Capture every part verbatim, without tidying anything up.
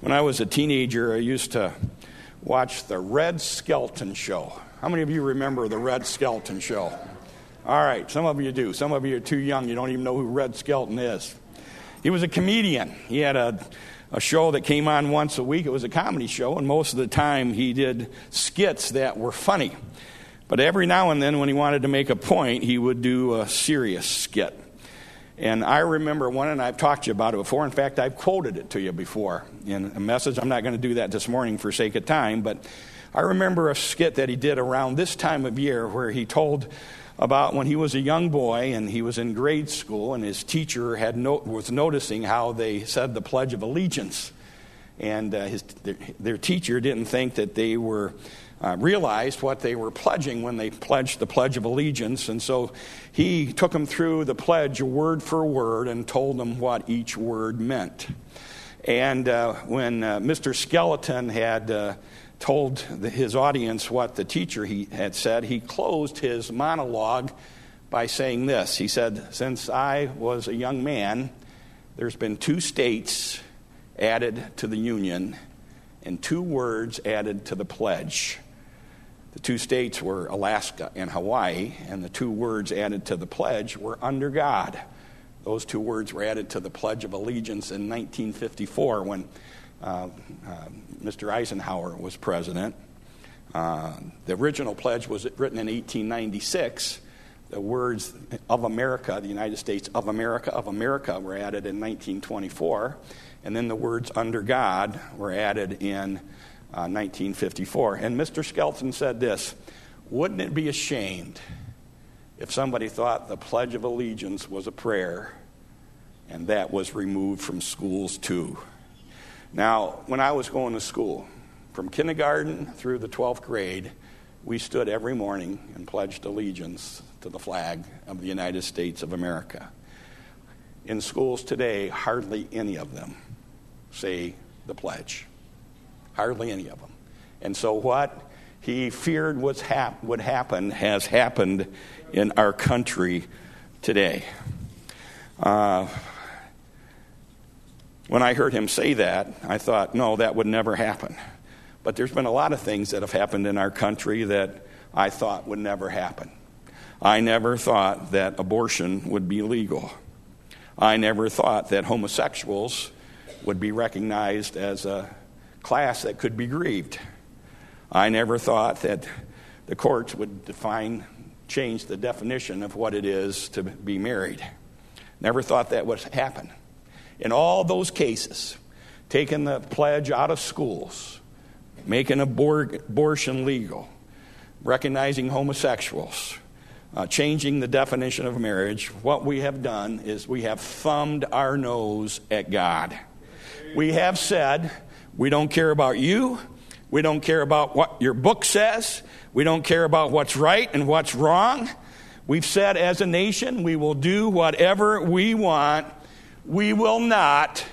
When I was a teenager, I used to watch the Red Skelton Show. How many of you remember the Red Skelton Show? All right, some of you do. Some of you are too young. You don't even know who Red Skelton is. He was a comedian. He had a, a show that came on once a week. It was a comedy show, and most of the time he did skits that were funny. But every now and then when he wanted to make a point, he would do a serious skit. And I remember one, and I've talked to you about it before. In fact, I've quoted it to you before in a message. I'm not going to do that this morning for sake of time, but I remember a skit that he did around this time of year where he told about when he was a young boy and he was in grade school, and his teacher had no, was noticing how they said the Pledge of Allegiance. And uh, his, their, their teacher didn't think that they were uh, realized what they were pledging when they pledged the Pledge of Allegiance. And so he took them through the pledge word for word and told them what each word meant. And uh, when uh, Mister Skeleton had uh, told the, his audience what the teacher he had said, he closed his monologue by saying this. He said, "Since I was a young man, there's been two states added to the Union and two words added to the pledge. The two states were Alaska and Hawaii, and the two words added to the pledge were under God." Those two words were added to the Pledge of Allegiance in nineteen fifty-four when uh, uh, Mister Eisenhower was president. Uh, the original pledge was written in eighteen ninety-six. The words of America, the United States of America, of America, were added in nineteen twenty-four. And then the words under God were added in uh, nineteen fifty-four. And Mister Skelton said this: "Wouldn't it be ashamed if somebody thought the Pledge of Allegiance was a prayer and that was removed from schools too?" Now, when I was going to school, from kindergarten through the twelfth grade, we stood every morning and pledged allegiance to the flag of the United States of America. In schools today, hardly any of them say the pledge. Hardly any of them. And so what he feared was hap- would happen has happened in our country today. Uh, when I heard him say that, I thought, no, that would never happen. But there's been a lot of things that have happened in our country that I thought would never happen. I never thought that abortion would be legal. I never thought that homosexuals would be recognized as a class that could be grieved. I never thought that the courts would define, change the definition of what it is to be married. Never thought that would happen. In all those cases, taking the pledge out of schools, making abor- abortion legal, recognizing homosexuals, uh, changing the definition of marriage, what we have done is we have thumbed our nose at God. We have said, we don't care about you. We don't care about what your book says. We don't care about what's right and what's wrong. We've said as a nation, we will do whatever we want. We will not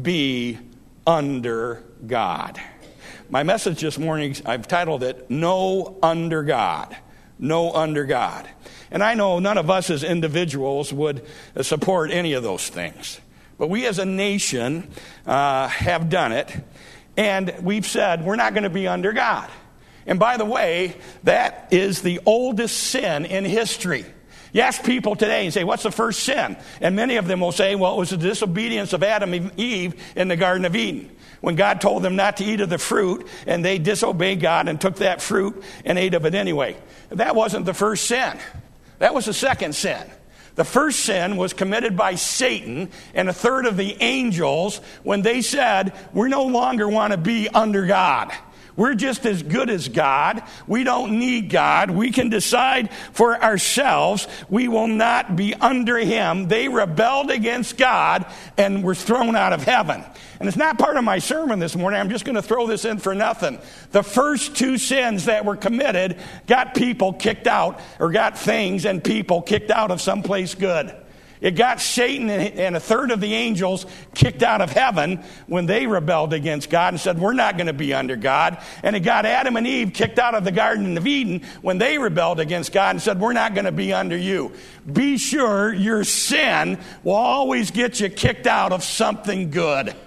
be under God. My message this morning, I've titled it, No Under God. No Under God. And I know none of us as individuals would support any of those things. But we as a nation uh, have done it. And we've said we're not going to be under God. And by the way, that is the oldest sin in history. You ask people today and say, what's the first sin? And many of them will say, well, it was the disobedience of Adam and Eve in the Garden of Eden. When God told them not to eat of the fruit, and they disobeyed God and took that fruit and ate of it anyway. That wasn't the first sin. That was the second sin. The first sin was committed by Satan and a third of the angels when they said, we no longer want to be under God. We're just as good as God. We don't need God. We can decide for ourselves. We will not be under Him. They rebelled against God and were thrown out of heaven. And it's not part of my sermon this morning. I'm just going to throw this in for nothing. The first two sins that were committed got people kicked out, or got things and people kicked out of someplace good. It got Satan and a third of the angels kicked out of heaven when they rebelled against God and said, we're not going to be under God. And it got Adam and Eve kicked out of the Garden of Eden when they rebelled against God and said, we're not going to be under you. Be sure your sin will always get you kicked out of something good.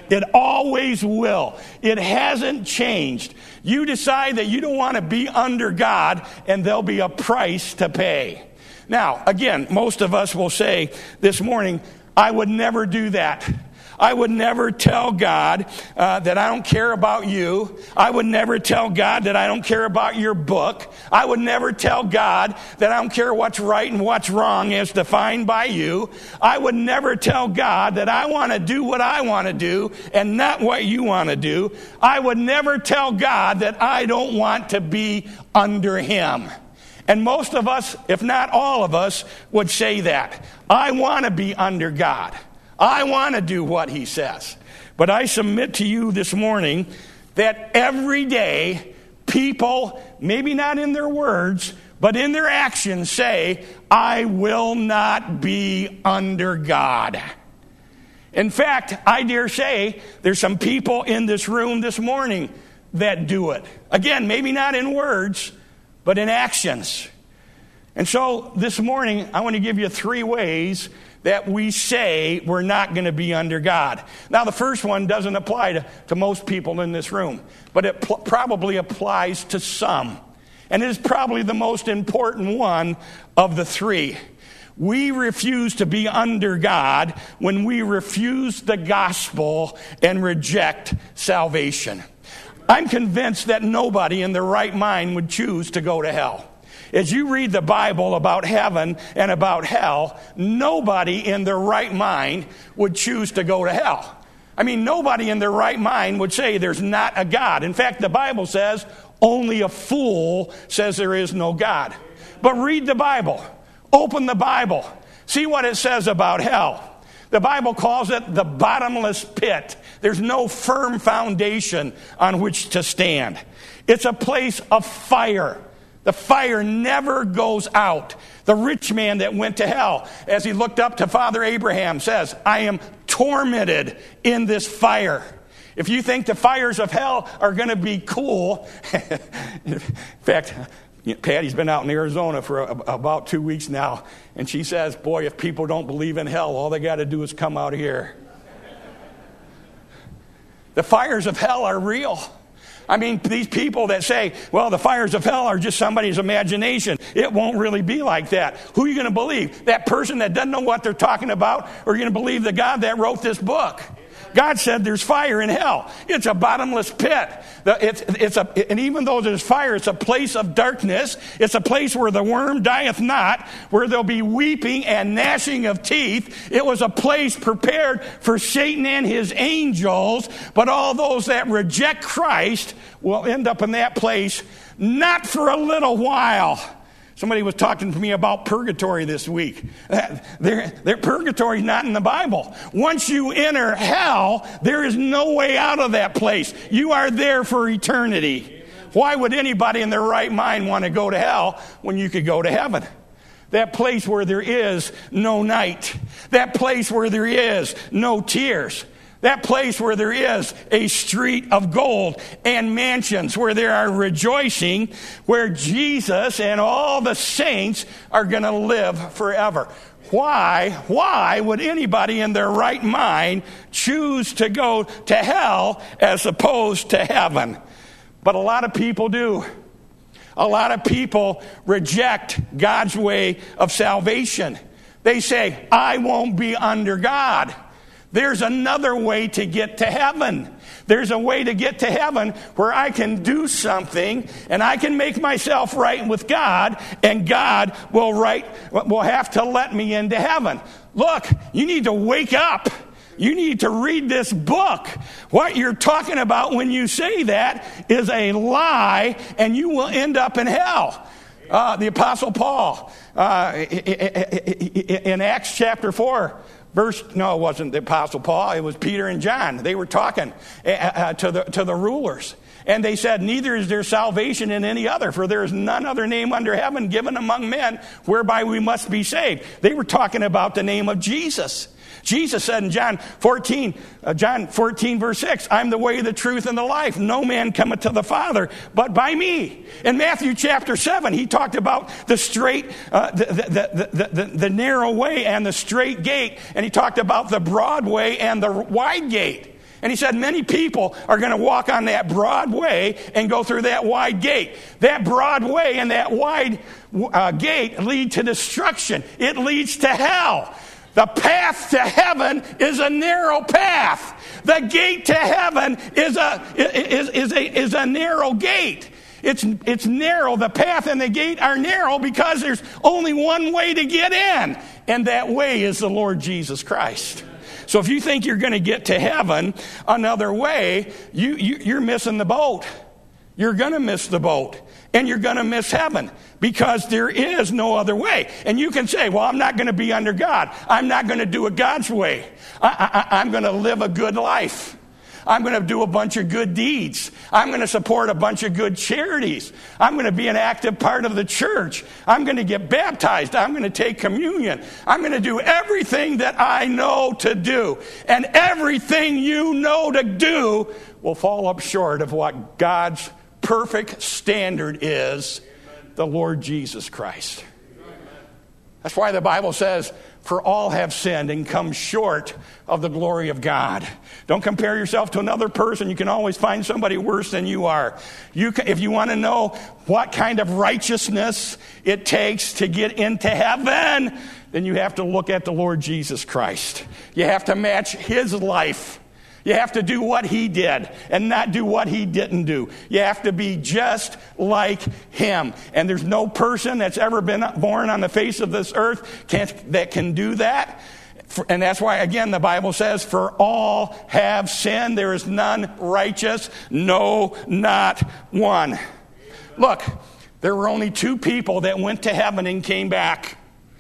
It always will. It hasn't changed. You decide that you don't want to be under God, and there'll be a price to pay. Now, again, most of us will say this morning, I would never do that. I would never tell God uh, that I don't care about you. I would never tell God that I don't care about your book. I would never tell God that I don't care what's right and what's wrong as defined by you. I would never tell God that I want to do what I want to do and not what you want to do. I would never tell God that I don't want to be under him. And most of us, if not all of us, would say that. I want to be under God. I want to do what he says. But I submit to you this morning that every day people, maybe not in their words, but in their actions say, I will not be under God. In fact, I dare say there's some people in this room this morning that do it. Again, maybe not in words, but in actions. And so this morning, I want to give you three ways that we say we're not going to be under God. Now, the first one doesn't apply to, to most people in this room, but it pl- probably applies to some. And it is probably the most important one of the three. We refuse to be under God when we refuse the gospel and reject salvation. I'm convinced that nobody in their right mind would choose to go to hell. As you read the Bible about heaven and about hell, nobody in their right mind would choose to go to hell. I mean, nobody in their right mind would say there's not a God. In fact, the Bible says only a fool says there is no God. But read the Bible. Open the Bible. See what it says about hell. The Bible calls it the bottomless pit. There's no firm foundation on which to stand. It's a place of fire. The fire never goes out. The rich man that went to hell, as he looked up to Father Abraham, says, I am tormented in this fire. If you think the fires of hell are going to be cool, in fact, Patty's been out in Arizona for a, about two weeks now, and she says, boy, if people don't believe in hell, all they got to do is come out here. The fires of hell are real. I mean, these people that say, well, the fires of hell are just somebody's imagination. It won't really be like that. Who are you going to believe? That person that doesn't know what they're talking about? Or are you going to believe the God that wrote this book? God said there's fire in hell. It's a bottomless pit. It's, it's a, and even though there's fire, it's a place of darkness. It's a place where the worm dieth not, where there'll be weeping and gnashing of teeth. It was a place prepared for Satan and his angels, but all those that reject Christ will end up in that place, not for a little while. Somebody was talking to me about purgatory this week. Their, their purgatory is not in the Bible. Once you enter hell, there is no way out of that place. You are there for eternity. Why would anybody in their right mind want to go to hell when you could go to heaven? That place where there is no night. That place where there is no tears. That place where there is a street of gold and mansions, where there are rejoicing, where Jesus and all the saints are going to live forever. Why, why would anybody in their right mind choose to go to hell as opposed to heaven? But a lot of people do. A lot of people reject God's way of salvation. They say, I won't be under God. There's another way to get to heaven. There's a way to get to heaven where I can do something and I can make myself right with God, and God will right will have to let me into heaven. Look, you need to wake up. You need to read this book. What you're talking about when you say that is a lie, and you will end up in hell. Uh, the Apostle Paul, uh, in Acts chapter four, Verse, no, it wasn't the Apostle Paul. It was Peter and John. They were talking uh, uh, to the to the rulers. And they said, neither is there salvation in any other, for there is none other name under heaven given among men whereby we must be saved. They were talking about the name of Jesus. Jesus said in John fourteen, uh, John fourteen, verse six, I'm the way, the truth, and the life. No man cometh to the Father but by me. In Matthew chapter seven, he talked about the straight, uh, the, the, the, the, the narrow way and the straight gate. And he talked about the broad way and the wide gate. And he said many people are going to walk on that broad way and go through that wide gate. That broad way and that wide uh, gate lead to destruction. It leads to hell. The path to heaven is a narrow path. The gate to heaven is a is, is a is a narrow gate. It's it's narrow. The path and the gate are narrow because there's only one way to get in, and that way is the Lord Jesus Christ. So if you think you're going to get to heaven another way, you, you you're missing the boat. You're going to miss the boat, and you're going to miss heaven, because there is no other way. And you can say, well, I'm not going to be under God. I'm not going to do it God's way. I, I, I'm going to live a good life. I'm going to do a bunch of good deeds. I'm going to support a bunch of good charities. I'm going to be an active part of the church. I'm going to get baptized. I'm going to take communion. I'm going to do everything that I know to do. And everything you know to do will fall up short of what God's perfect standard is, the Lord Jesus Christ. That's why the Bible says, for all have sinned and come short of the glory of God. Don't compare yourself to another person. You can always find somebody worse than you are. You can, if you want to know what kind of righteousness it takes to get into heaven, then you have to look at the Lord Jesus Christ. You have to match his life. You have to do what he did and not do what he didn't do. You have to be just like him. And there's no person that's ever been born on the face of this earth can, that can do that. And that's why, again, the Bible says, for all have sinned. There is none righteous, no, not one. Look, there were only two people that went to heaven and came back.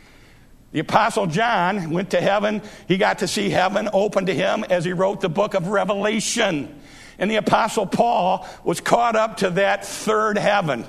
The Apostle John went to heaven. He got to see heaven open to him as he wrote the book of Revelation. And the Apostle Paul was caught up to that third heaven.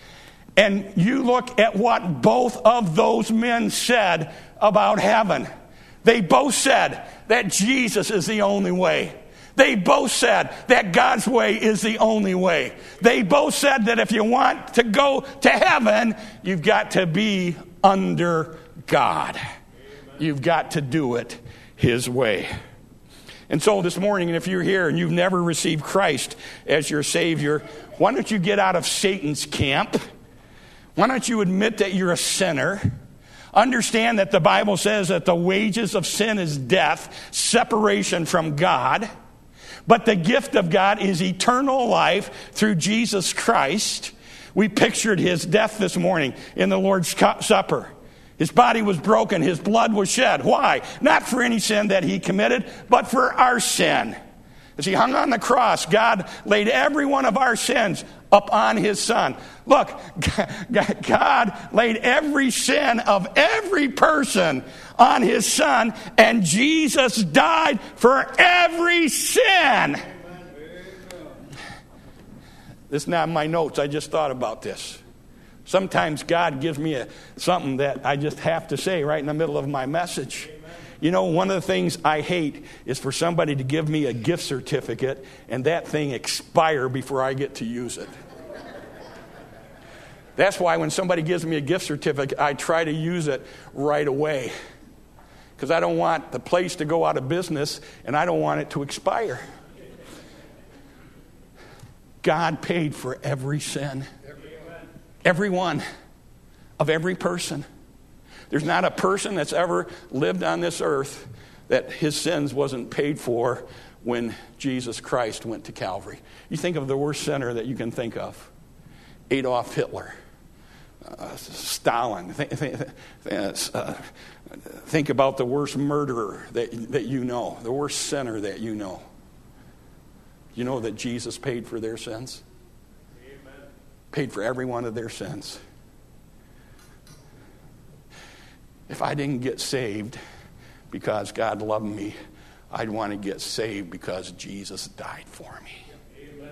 And you look at what both of those men said about heaven. They both said that Jesus is the only way. They both said that God's way is the only way. They both said that if you want to go to heaven, you've got to be under God. Amen. You've got to do it his way. And so this morning, if you're here and you've never received Christ as your Savior, why don't you get out of Satan's camp? Why don't you admit that you're a sinner? Understand that the Bible says that the wages of sin is death, separation from God. But the gift of God is eternal life through Jesus Christ. We pictured his death this morning in the Lord's Supper. His body was broken. His blood was shed. Why? Not for any sin that he committed, but for our sin. As he hung on the cross, God laid every one of our sins upon his Son. Look, God laid every sin of every person on his Son, and Jesus died for every sin. This is not in my notes. I just thought about this. Sometimes God gives me a, something that I just have to say right in the middle of my message. Amen. You know, one of the things I hate is for somebody to give me a gift certificate and that thing expire before I get to use it. That's why when somebody gives me a gift certificate, I try to use it right away. Because I don't want the place to go out of business and I don't want it to expire. God paid for every sin. Every one of every person. There's not a person that's ever lived on this earth that his sins wasn't paid for when Jesus Christ went to Calvary. You think of the worst sinner that you can think of. Adolf Hitler. Uh, Stalin. Think, think, uh, think about the worst murderer that, that you know. The worst sinner that you know. You know that Jesus paid for their sins? Paid for every one of their sins. If I didn't get saved because God loved me, I'd want to get saved because Jesus died for me. Amen.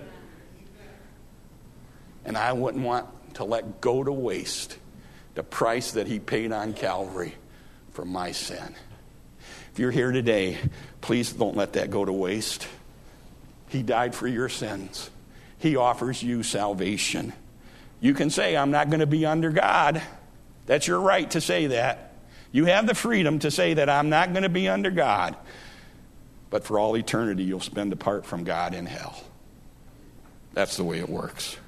And I wouldn't want to let go to waste the price that he paid on Calvary for my sin. If you're here today, please don't let that go to waste. He died for your sins. He offers you salvation. You can say, I'm not going to be under God. That's your right to say that. You have the freedom to say that I'm not going to be under God. but for all eternity you'll spend apart from God in hell. That's the way it works.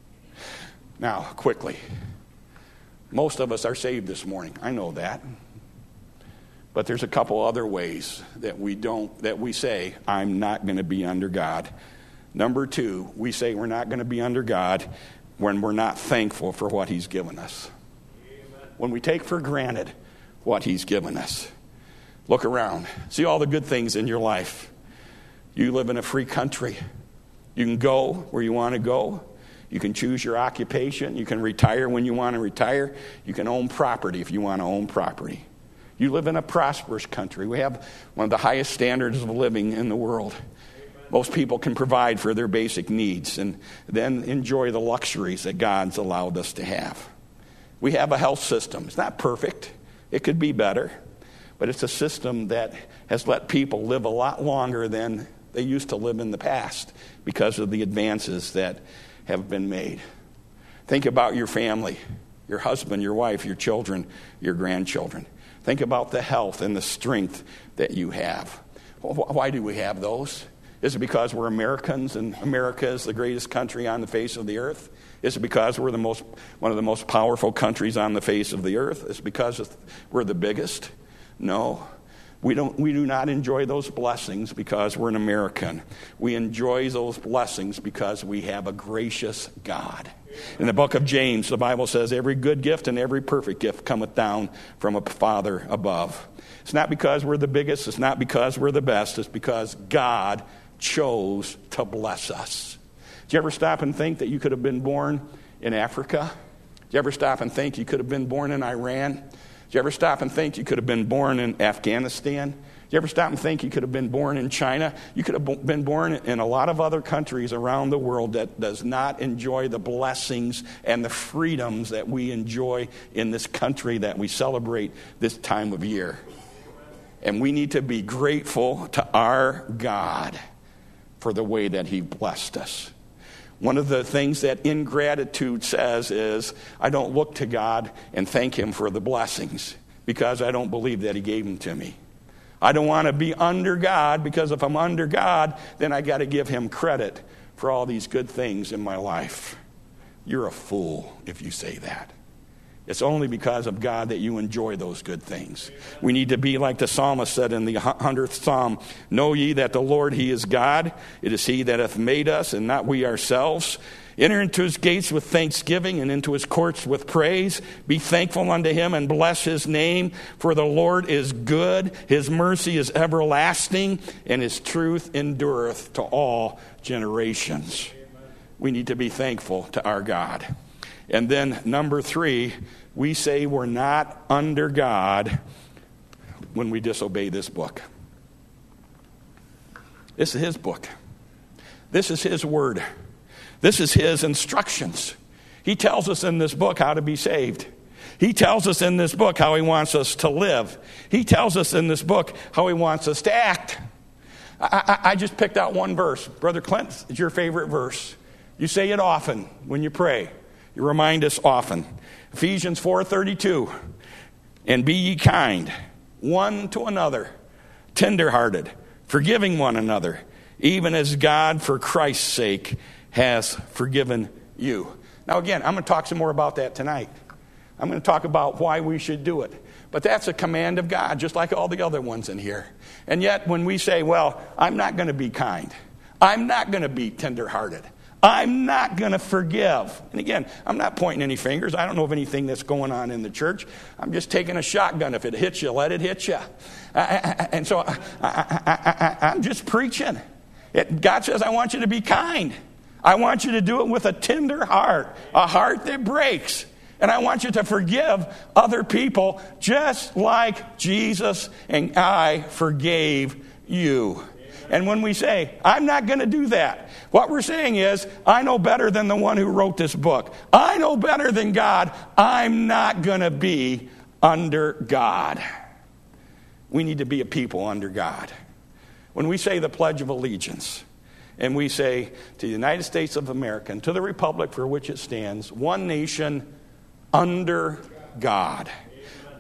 Now, quickly, most of us are saved this morning. I know that. But there's a couple other ways that we don't, that we say, I'm not going to be under God. Number two, we say we're not going to be under God when we're not thankful for what he's given us. Amen. When we take for granted what he's given us. Look around. See all the good things in your life. You live in a free country. You can go where you want to go. You can choose your occupation. You can retire when you want to retire. You can own property if you want to own property. You live in a prosperous country. We have one of the highest standards of living in the world. Most people can provide for their basic needs and then enjoy the luxuries that God's allowed us to have. We have a health system. It's not perfect. It could be better. But it's a system that has let people live a lot longer than they used to live in the past because of the advances that have been made. Think about your family, your husband, your wife, your children, your grandchildren. Think about the health and the strength that you have. Why do we have those? Is it because we're Americans and America is the greatest country on the face of the earth? Is it because we're the most one of the most powerful countries on the face of the earth? Is it because we're the biggest? No. We don't. We do not enjoy those blessings because we're an American. We enjoy those blessings because we have a gracious God. In the book of James, the Bible says, every good gift and every perfect gift cometh down from a Father above. It's not because we're the biggest. It's not because we're the best. It's because God chose to bless us. Did you ever stop and think that you could have been born in Africa? Did you ever stop and think you could have been born in Iran? Did you ever stop and think you could have been born in Afghanistan? Did you ever stop and think you could have been born in China? You could have been born in a lot of other countries around the world that does not enjoy the blessings and the freedoms that we enjoy in this country that we celebrate this time of year. And we need to be grateful to our God for the way that he blessed us. One of the things that ingratitude says is, I don't look to God and thank him for the blessings because I don't believe that he gave them to me. I don't want to be under God because if I'm under God, then I got to give him credit for all these good things in my life. You're a fool if you say that. It's only because of God that you enjoy those good things. We need to be like the psalmist said in the hundredth psalm, know ye that the Lord, he is God. It is he that hath made us and not we ourselves. Enter into his gates with thanksgiving and into his courts with praise. Be thankful unto him and bless his name. For the Lord is good. His mercy is everlasting and his truth endureth to all generations. We need to be thankful to our God. And then number three, we say we're not under God when we disobey this book. This is his book. This is his word. This is his instructions. He tells us in this book how to be saved. He tells us in this book how he wants us to live. He tells us in this book how he wants us to act. I, I, I just picked out one verse. Brother Clint, it's your favorite verse. You say it often when you pray. You remind us often. Ephesians four thirty-two. And be ye kind, one to another, tenderhearted, forgiving one another, even as God for Christ's sake has forgiven you. Now again, I'm going to talk some more about that tonight. I'm going to talk about why we should do it. But that's a command of God, just like all the other ones in here. And yet when we say, well, I'm not going to be kind. I'm not going to be tenderhearted. I'm not going to forgive. And again, I'm not pointing any fingers. I don't know of anything that's going on in the church. I'm just taking a shotgun. If it hits you, let it hit you. I, I, and so I, I, I, I, I'm just preaching. It, God says, I want you to be kind. I want you to do it with a tender heart, a heart that breaks. And I want you to forgive other people just like Jesus and I forgave you. And when we say, I'm not going to do that, what we're saying is, I know better than the one who wrote this book. I know better than God. I'm not going to be under God. We need to be a people under God. When we say the Pledge of Allegiance, and we say to the United States of America and to the republic for which it stands, one nation under God.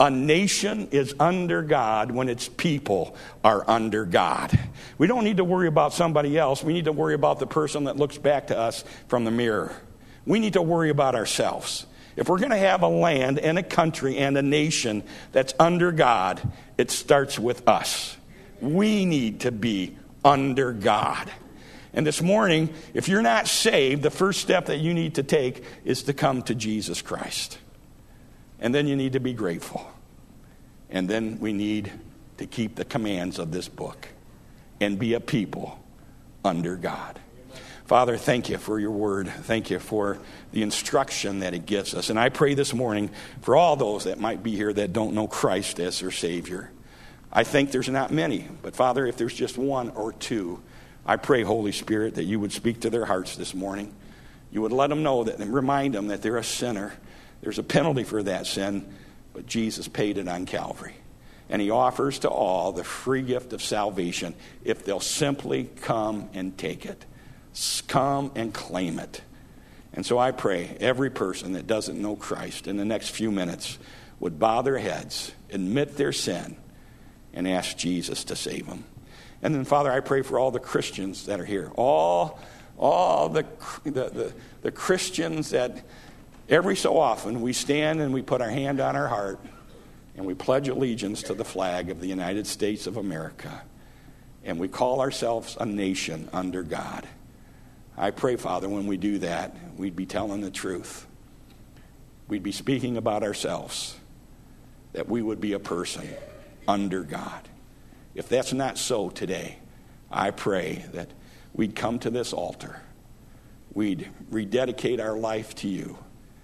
A nation is under God when its people are under God. We don't need to worry about somebody else. We need to worry about the person that looks back to us from the mirror. We need to worry about ourselves. If we're going to have a land and a country and a nation that's under God, it starts with us. We need to be under God. And this morning, if you're not saved, the first step that you need to take is to come to Jesus Christ. And then you need to be grateful. And then we need to keep the commands of this book and be a people under God. Father, thank you for your word. Thank you for the instruction that it gives us. And I pray this morning for all those that might be here that don't know Christ as their Savior. I think there's not many. But Father, if there's just one or two, I pray, Holy Spirit, that you would speak to their hearts this morning. You would let them know that and remind them that they're a sinner. There's a penalty for that sin, but Jesus paid it on Calvary. And he offers to all the free gift of salvation if they'll simply come and take it. Come and claim it. And so I pray every person that doesn't know Christ in the next few minutes would bow their heads, admit their sin, and ask Jesus to save them. And then, Father, I pray for all the Christians that are here. All, all the, the, the, the Christians that every so often we stand and we put our hand on our heart and we pledge allegiance to the flag of the United States of America. And we call ourselves a nation under God. I pray, Father, when we do that, we'd be telling the truth. We'd be speaking about ourselves, that we would be a person under God. If that's not so today, I pray that we'd come to this altar. We'd rededicate our life to you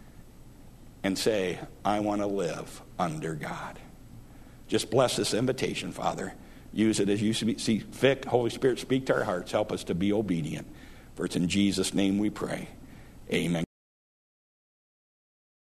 and say, I want to live under God. Just bless this invitation, Father. Use it as you see fit. Holy Spirit, speak to our hearts. Help us to be obedient. For it's in Jesus' name we pray. Amen.